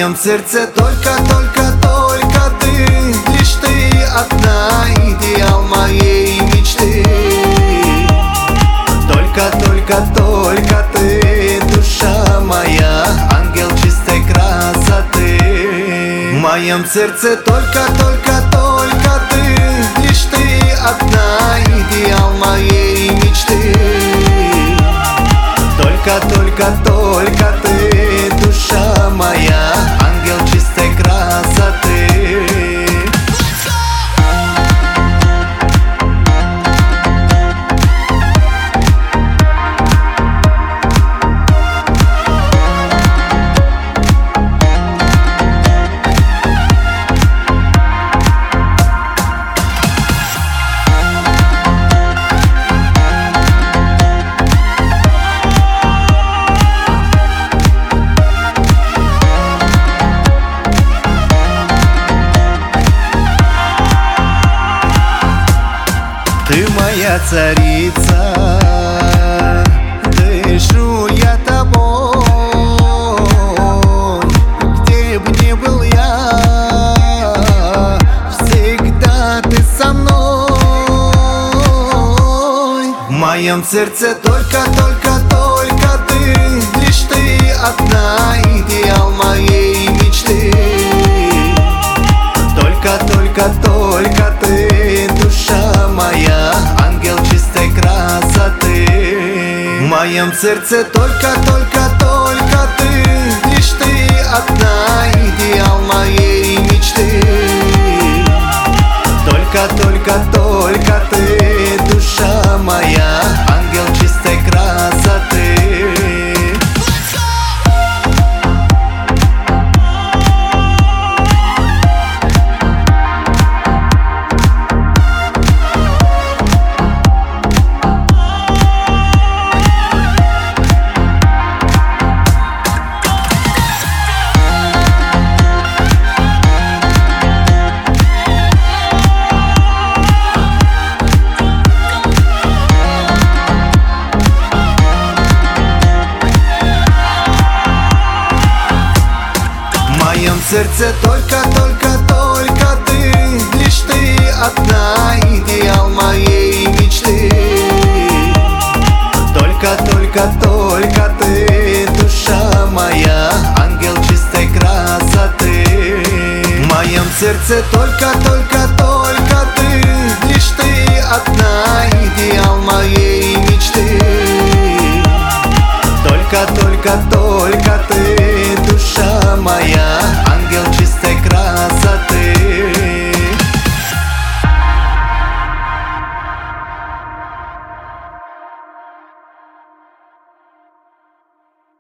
моем сердце только ты, лишь ты одна, идеал моей мечты. Только ты, душа моя, ангел чистой красоты. В моем сердце только ты, лишь ты одна, идеал моей мечты. Только ты, душа моя, ангел чистой красоты. Ты моя царица, дышу я тобой. Где б ни был я, всегда ты со мной. В моем сердце только ты, лишь ты одна, идеал моей мечты. Только ты, душа моя, ангел чистой красоты. В моем сердце только ты, лишь ты одна, идеал моей мечты. Только ты, душа моя, ангел чистой красоты. В моем сердце только ты, лишь ты одна, идеал моей мечты. Только ты, душа моя, ангел чистой красоты. В моем сердце только ты, лишь ты одна, идеал моей мечты. Только ты, душа моя,